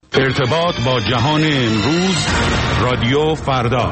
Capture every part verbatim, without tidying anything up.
ارتباط با جهان امروز، رادیو فردا.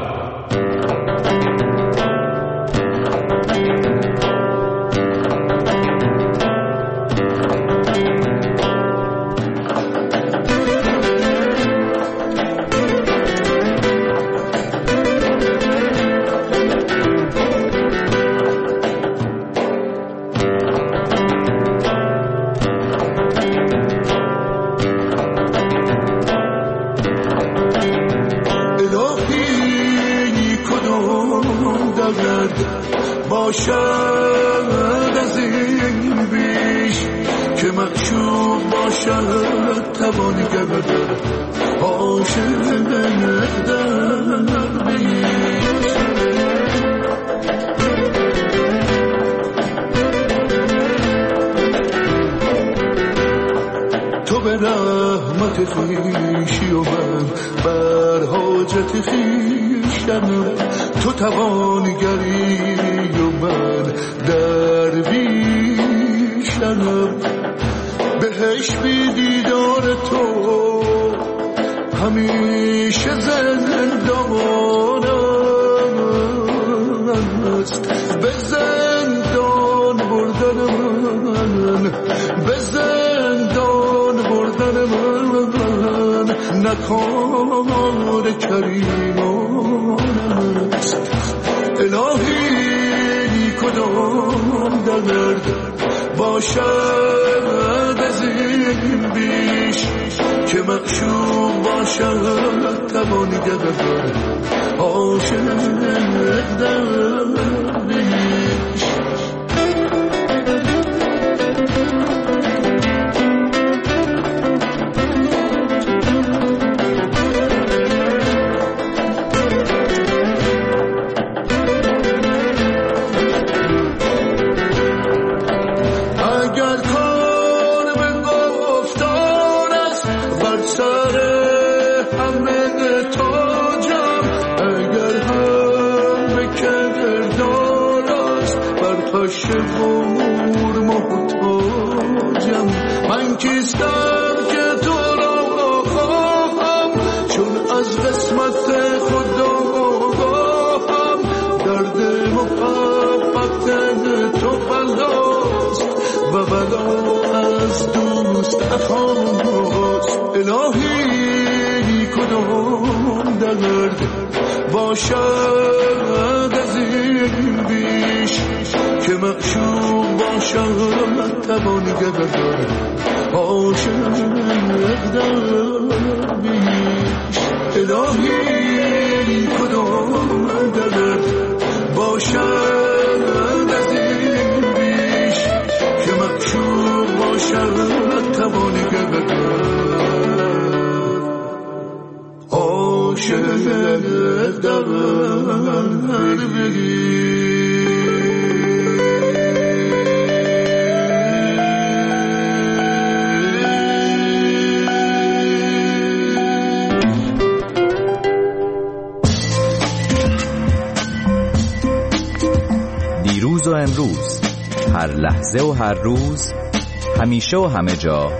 دیروز و امروز، هر لحظه و هر روز، همیشه و همه جا،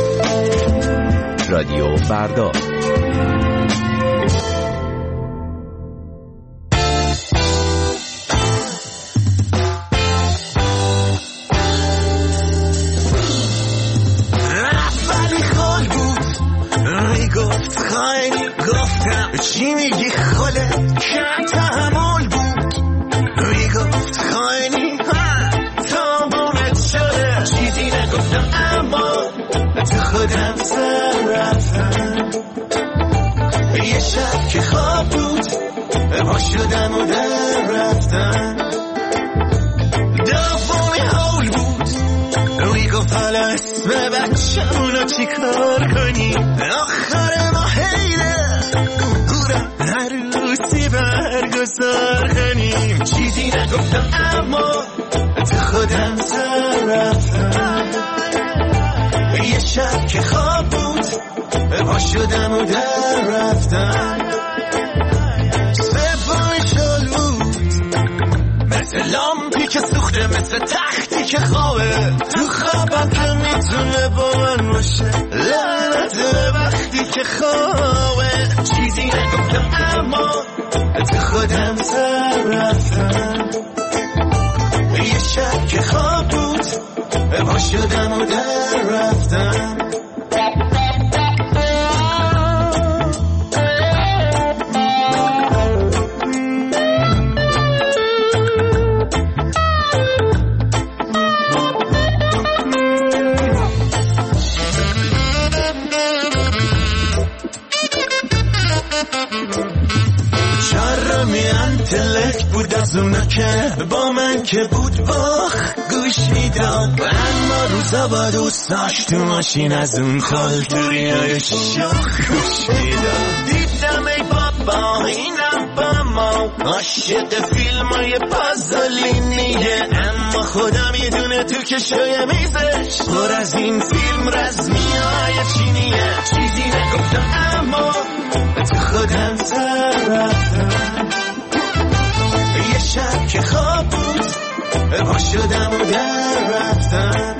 رادیو فردا. چی میگی خاله که تحمل بود میگفت خاینی تا بومت شده چیزی نگفتم اما تو خودم سر رفتم یه شب که خواب بود با شدم و در رفتم دومی حول بود میگفت حالا اسم بچه اونو چی کار کنی آخر ما حیله عروسی برگزار کنیم چیزی نگفتم اما تو خودم سر رفتم یه شب که خواب بود با شدم و در رفتم سومی شل بود مثل لامپی که سوخته مثل تختی که خوابه تو خوابم که میتونه با من باشه لعنت وقتی که خوابه چیزی نگفتم اما تو خودم سر رفتم یه شب که خواب بود پا شدم و در رفتم بود از اونا که با من که بود باخ گوش میداد اما روزا با دوستاش تو ماشین از اون خالتوری های شاخ گوش میداد دیدم ای بابا اینم با ما عاشق فیلم های پازولینیه اما خدا میدونه تو کشوی میزش پر از این فیلم رزمی های چینیه چیزی نگفتم اما تو خودم سر رفتم یه شب که خواب بود پا شدم و در رفتم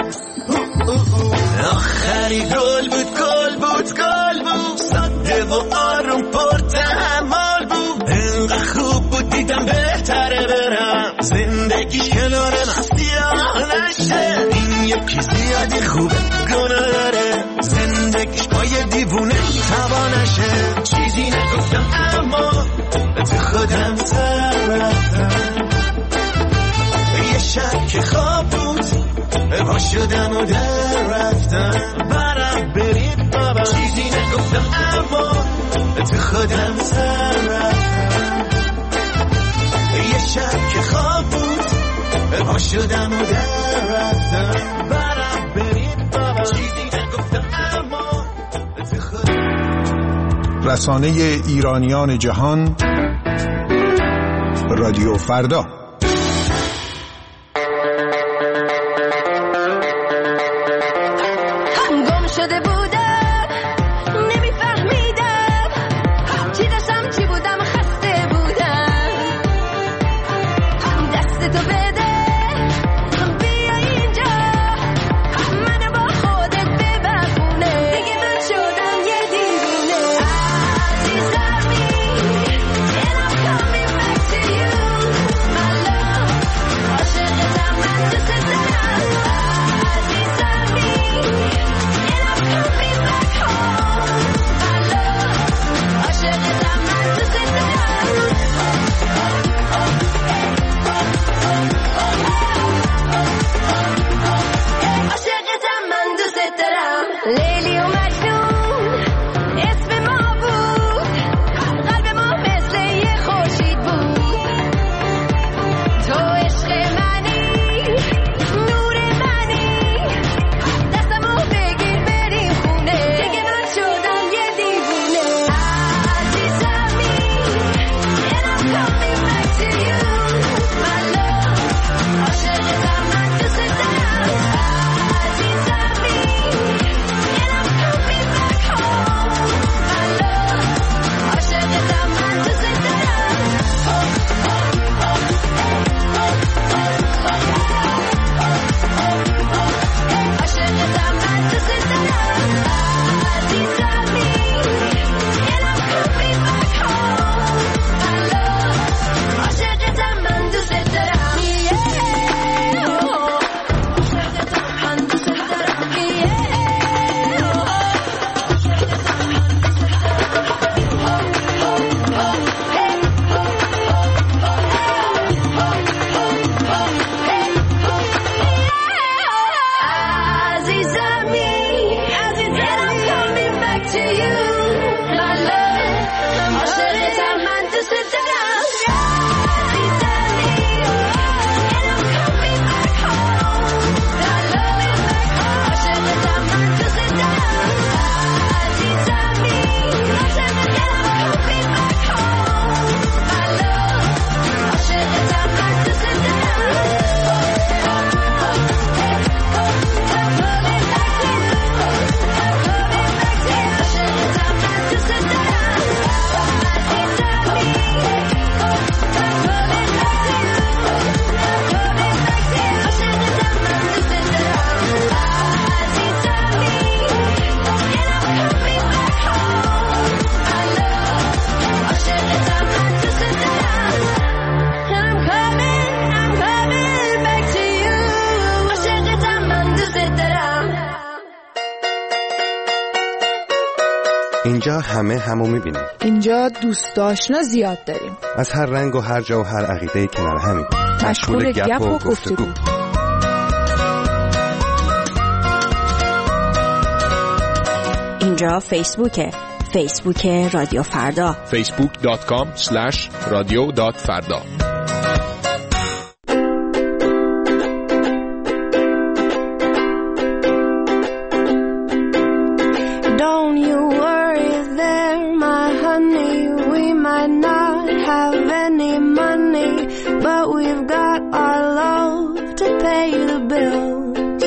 آخری گل بود گل بود گل بود ساده و آروم پر تحمل بود اینقدر خوب بود دیدم بهتره برم زندگی کنار من سیاه نشه این یکی زیادی خوبه گناه داره زندگیش با یه دیوونه تبا نشه چیزی نگفتم اما تو خودم سر رفتم یه شب که خواب بود پا شدم و در رفتم برم برید بابا چیزی نگفتم اما تو خودم سر رفتم یه شب که خواب بود پا شدم و در رفتم برم برید بابا چیزی نگفتم اما تو خودم. رسانه ایرانیان جهان رادیو فردا. هم گم شده بودم نمیفهمیدم چی داشتم چی بودم خسته بودم هم دست تو بده هم بیا اینجا منو با خودت ببرونه دیگه من شدم یه دیوونه عزیزمی and I'm coming back to you my اینجا همه همو میبینیم. اینجا دوست آشنا زیاد داریم. از هر رنگ و هر جا و هر عقیده کنار همیم. مشغول گپ و گفتگو. اینجا فیسبوکه. فیسبوک رادیو فردا. فیسبوک دات کام اسلش رادیو دات فردا. Don't you worry there, my honey. We might not have any money, but we've got our love to pay the bills.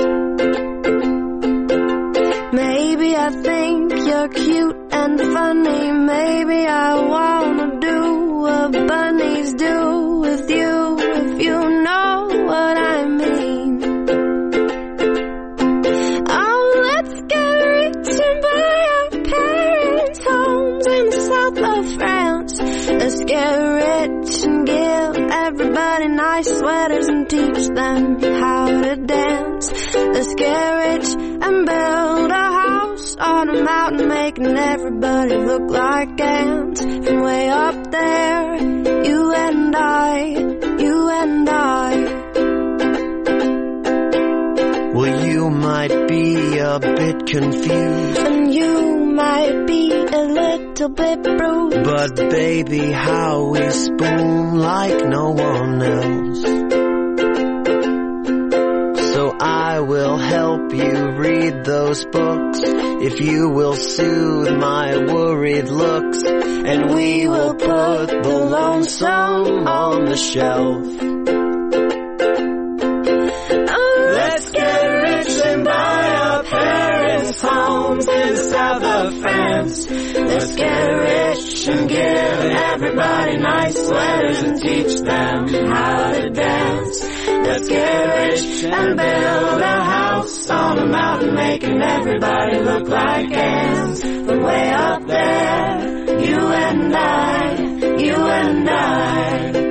Maybe I think you're cute and funny. Maybe I wanna do what bunnies do with you, if you know what I mean. Oh, let's get rich and buy our parents' homes in the south of France. Let's get rich and give everybody nice sweaters and teach them how to dance. Let's get rich and build a house on a mountain, making everybody look like ants. From way up there, you and I, you and I. Well, you might be a bit confused, And you might be a little bit bruised, but baby, how we spoon like no one else. So I will help you read those books, if you will soothe my worried looks, and we will put the lonesome on the shelf. Let's get rich and buy our parents' homes in the south of France. Let's get rich and give everybody nice sweaters and teach them how to dance. Let's get rich and build a house on a mountain, making everybody look like ants. From way up there, you and I, you and I.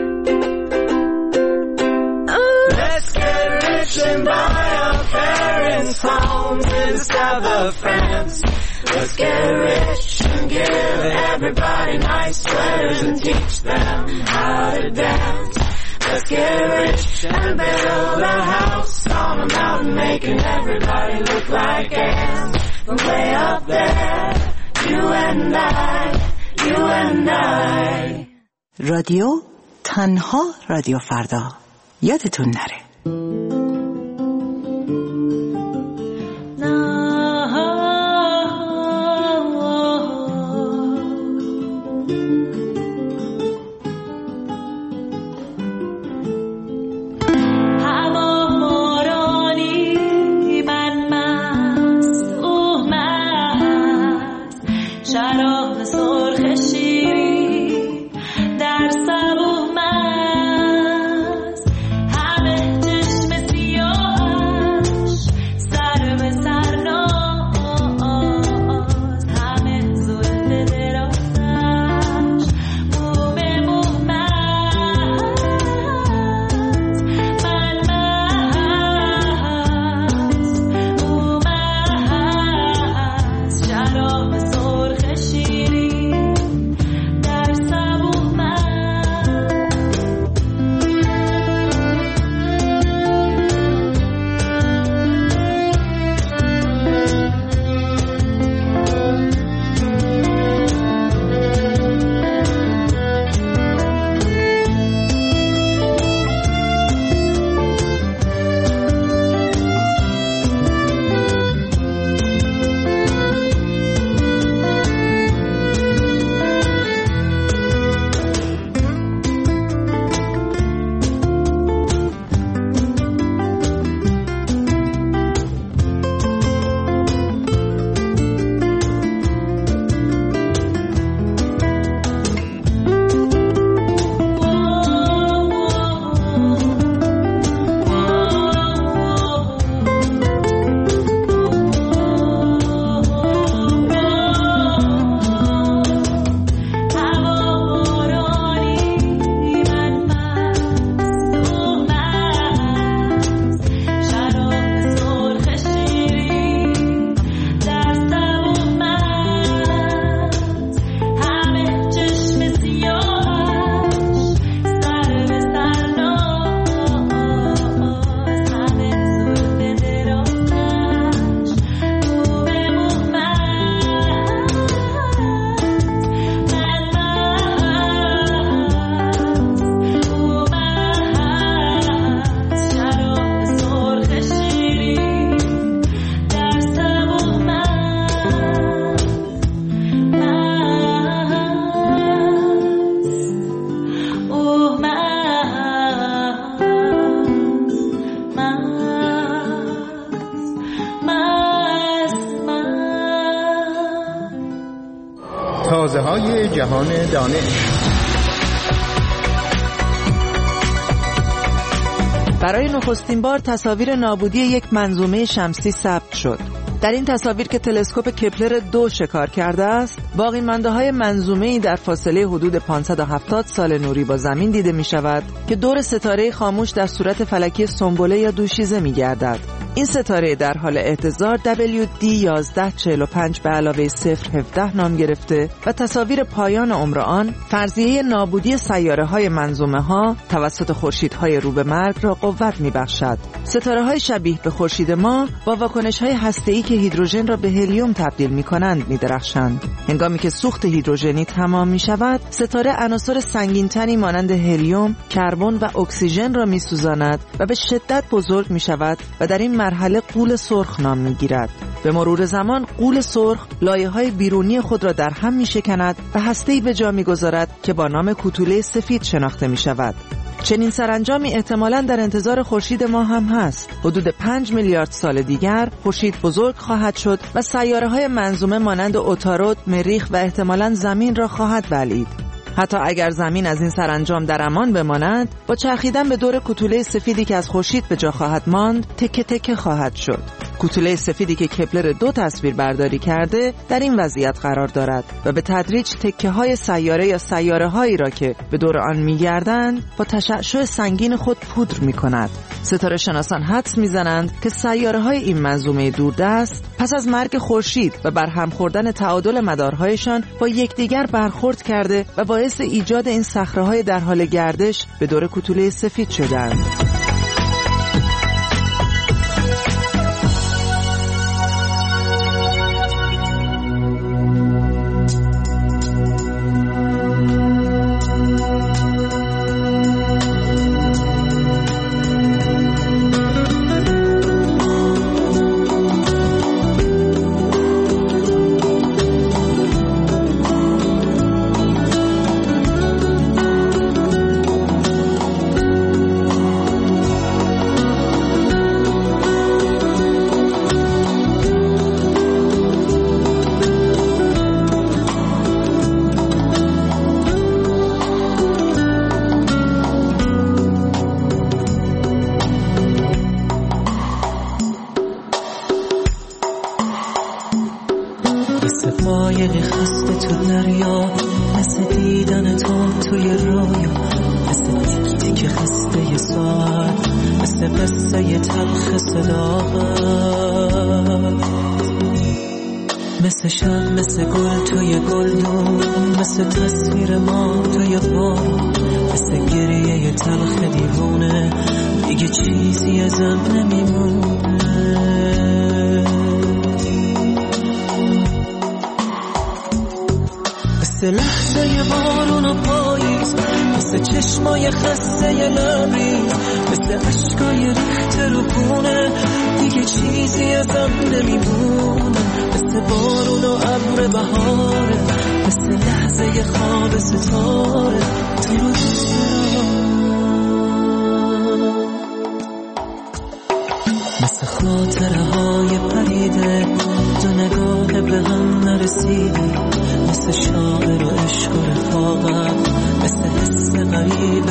Let's get rich and buy our parents' homes in the south of France. Let's get rich and give everybody nice sweaters and teach them how to dance. Let's get rich and build a house on a mountain, making everybody look like ants. From way up there, you and I, you and I. رادیو تنها رادیو فردا. یادتون نره. She تازه های جهان دانش. برای نخستین بار تصاویر نابودی یک منظومه شمسی ثبت شد. در این تصاویر که تلسکوپ کپلر دو شکار کرده است، باقی مانده های منظومه‌ای در فاصله حدود پانصد و هفتاد سال نوری با زمین دیده می شود که دور ستاره خاموش در صورت فلکی سنبله یا دوشیزه می گردد. این ستاره در حال احتضار دبلیو دی یازده چهل و پنج به علاوه صفر هفده نام گرفته و تصاویر پایان عمر آن فرضیه نابودی سیاره‌های منظومه‌ها توسط خورشیدهای رو به مرگ را قوت می‌بخشد. ستاره‌های شبیه به خورشید ما با واکنش‌های هسته‌ای که هیدروژن را به هلیوم تبدیل می‌کنند می‌درخشند. هنگامی که سوخت هیدروژنی تمام می‌شود، ستاره عناصر سنگین‌تری مانند هلیوم، کربن و اکسیژن را می‌سوزاند و به شدت بزرگ می‌شود و در این مرحله غول سرخ نام می‌گیرد. به مرور زمان غول سرخ لایه‌های بیرونی خود را در هم می‌شکند و هسته‌ای به جا می‌گذارد که با نام کوتوله سفید شناخته می‌شود. چنین سرانجامی احتمالاً در انتظار خورشید ما هم هست. حدود پنج میلیارد سال دیگر خورشید بزرگ خواهد شد و سیاره‌های منظومه مانند عطارد، مریخ و احتمالاً زمین را خواهد بلعید. حتی اگر زمین از این سرانجام در امان بماند، با چرخیدن به دور کوتوله سفیدی که از خورشید به جا خواهد ماند، تکه تکه خواهد شد. کوتوله سفیدی که کپلر دو تصویر برداری کرده در این وضعیت قرار دارد و به تدریج تکه های سیاره یا سیاره هایی را که به دور آن می‌گردند با تشعشع سنگین خود پودر می‌کند. ستاره شناسان حدس می‌زنند که سیاره های این منظومه دوردست پس از مرگ خورشید و برهم خوردن تعادل مدارهایشان با یکدیگر برخورد کرده و باعث ایجاد این صخره‌های در حال گردش به دور کوتوله سفید شدند. قایقی خسته تو دریا، مثل دیدن تو توی رویا، مثل تیک تیک خسته ساعت، مثل قصه تلخ صداقت، مثل شب، مثل گل توی گلدون، مثل تصویر ما توی بارون، مثل گریه تلخ دیوونه، دیگه چیزی ازم نمیمونه. مثل لحظه بارون و پاییز، مثل چشمای خسته لبریز، مثل عشقای ریخت رو خونه، دیگه چیزی ازم نمیمونه. مثل بارون و ابر بهاره، مثل لحظه خواب ستاره، تو رو دوست دارم. مثل خاطره های پریده، دو نگاه به هم نرسیده، مثل شاعر و عشق و رفاقت، مثل حس غریب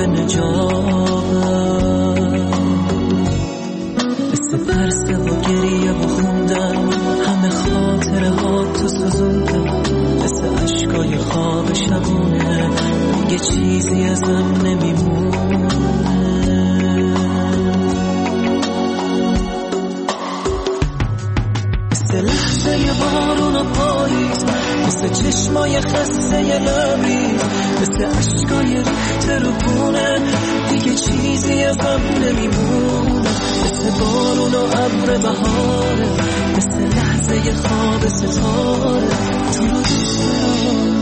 نجابت، مثل ترس و گریه و خوندن، همه خاطره ها تو سوزوندن، مثل عشقای خواب شبونه، دیگه چیزی ازم نمیمونه. مثل لحظه بارون و پاییز، مثل چشمای خسته لبریز، مثل عشقای ریخت رو خونه، دیگه چیزی ازم نمیمونه. مثل بارون و ابر بهاره، مثل لحظه خواب ستاره، تو رو دوست دارم،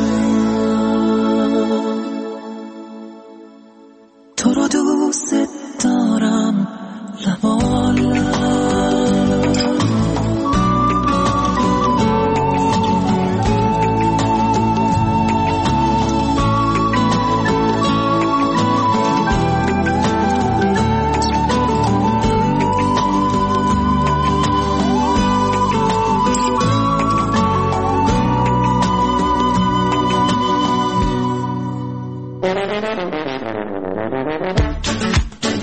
تو رو دوست دارم، لبالم.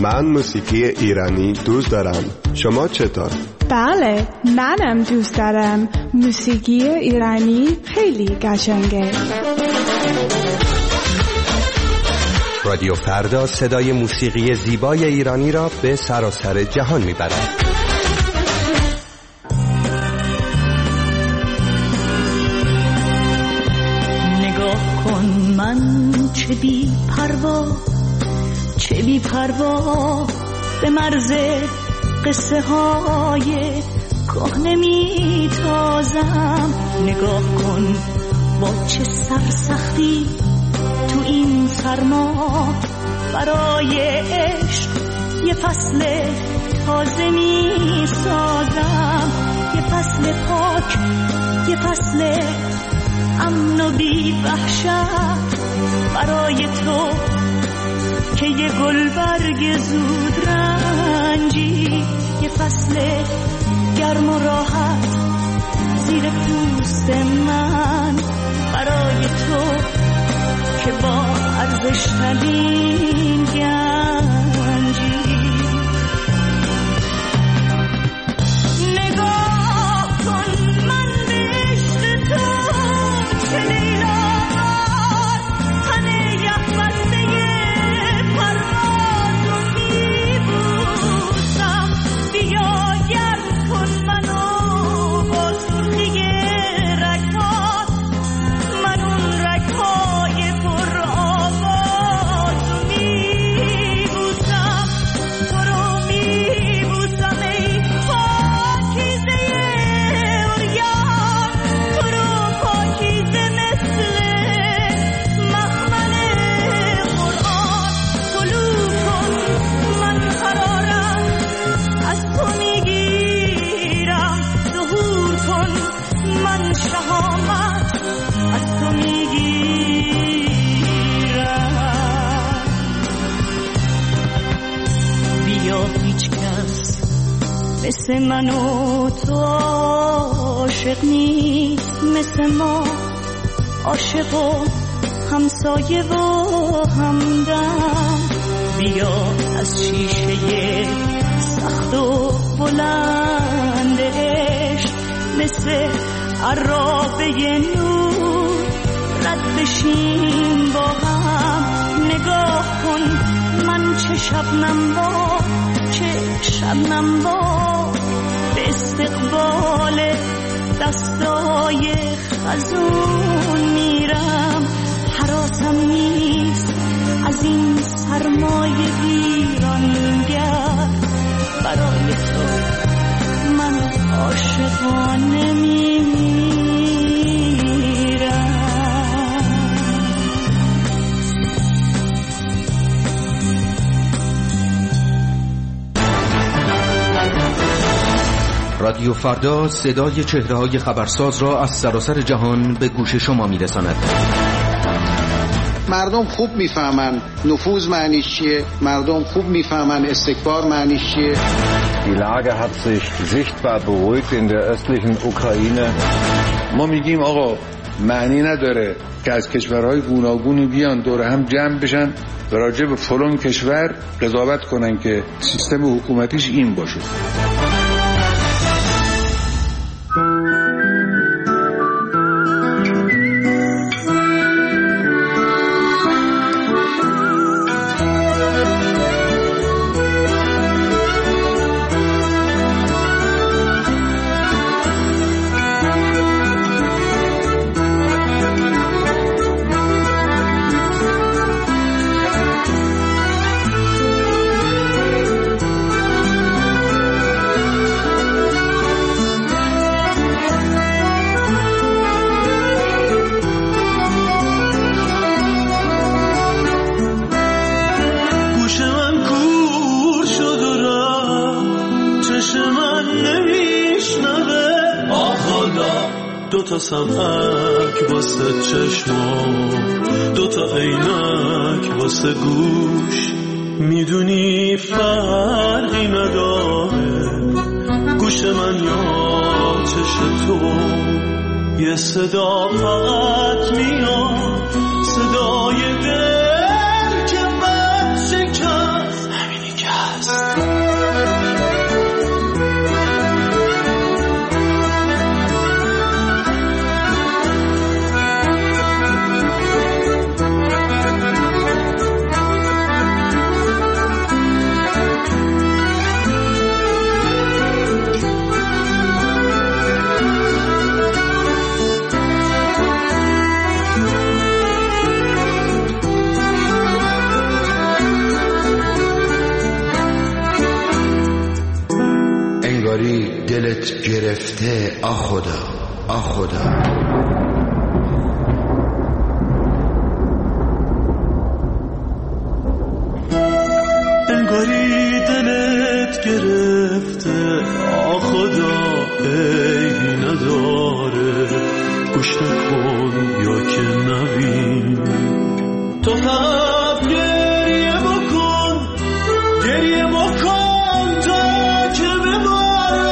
من موسیقی ایرانی دوست دارم. شما چطور؟ بله، منم دوست دارم. موسیقی ایرانی خیلی قشنگه. رادیو فردا صدای موسیقی زیبای ایرانی را به سراسر جهان میبرد. نگاه کن من چه بی پروا، چه بی پروا به مرز قصه های کهنه می تازم. نگاه کن با چه سرسختی تو این سرما برای عشق یه فصل تازه می سازم. یه فصل پاک، یه فصل امن و بی وحشت برای تو که یه گل برگ زود رنجی. یه فصل گرم و راحت زیر پوست من برای تو که با ارزش ترین گنجی. نگاه کن من به عشق تو چه لیلاوار، تن یخ بسته پرواز و میبوسم. بیا گرم کن منو با سرخی رگ‌هات، من اون رگ‌های پر آواز و میبوسم. تو رو میبوسم ای پاکیزه عریان، تو رو پاکیزه مثل مخمل قرآن. طلوع کن من قرارم از تو میگیرم، ظهور کن من شهامت از تو میگیرم. بیا هیچ کس مثل من و تو عاشق نیست، مثل ما عاشق و همسایه و همدم. بیا از شیشه سخت و بلند عشق مثل عرابه نور رد بشیم با هم. نگاه کن من چه شبنم با، چه شبنم با به استقبال دستای خزون میرم. حراسم نیست از این سرمای ویرانگر، برای تو من عاشقانه میمیرم. رادیو فردا صدای چهره‌های خبرساز را از سراسر جهان به گوش شما می‌رساند. مردم خوب میفهمن نفوذ معنیش چیه، مردم خوب میفهمن استکبار معنیش چیه. Die Lage hat sich sichtbar beruhigt in der östlichen Ukraine. ما میگیم آقا معنی نداره که از کشورهای گوناگونی بیان دور هم جمع بشن و راجع به فلان کشور قضاوت کنن که سیستم حکومتیش این باشه. دوتا سمعک واسه چشما، دوتا عینک واسه گوش، میدونی فرقی نداره گوش من یا چش تو. یه صدا فقط میاد، صدای دل که بد شکست، همینی که دلت گرفته آ خدا آ خدا. انگاری دلت گرفته آ خدا عیبی نداره، گوش نکن یا که نبین. تو هم گریه بکن گریه بکن تا که بباره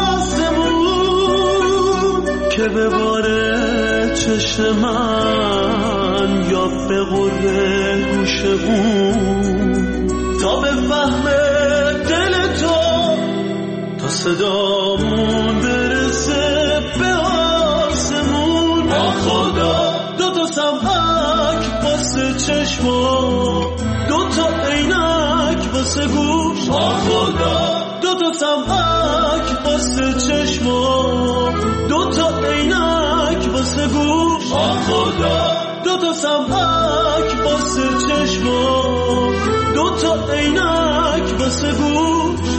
آسمون، که بباره چشم من یا بغره گوش اون، تا بفهمه دل تو، تا صدامون برسه به آسمون. آ خدا دو تا سمحک واسه چشما، دو تا عینک واسه گوش. آ خدا دو تا سمحک واسه چشما، دو تا عینک واسه گوش. آ خدا دو تا سمحک واسه چشما، دو تا عینک واسه گوش.